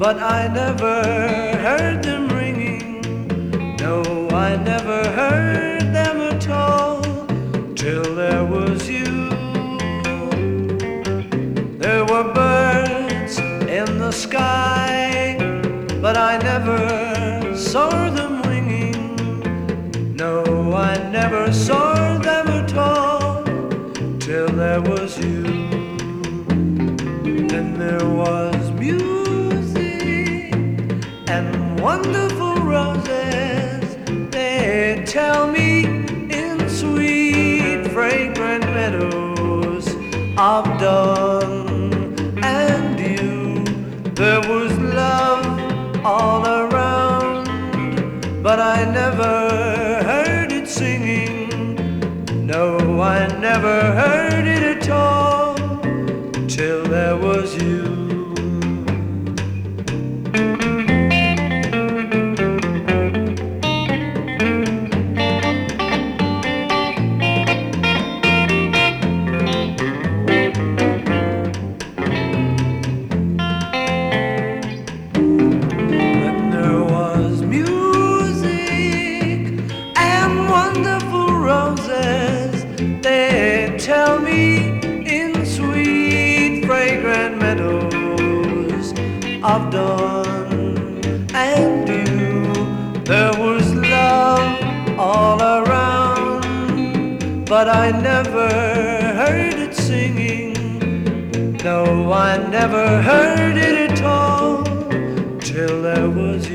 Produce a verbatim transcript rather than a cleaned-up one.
but I never heard them ringing. No, I never heard them at all till there was you. There were birds in the sky, but I never saw them winging. No, I never saw them at all till there was you. Then there was music and wonderful roses. They tell me in sweet fragrant meadows of dawn and dew, there was love all around, but I never heard it singing. No, I never heard it at all till there was you. They tell me in sweet fragrant meadows of dawn and dew, there was love all around, but I never heard it singing. No, I never heard it at all till there was you.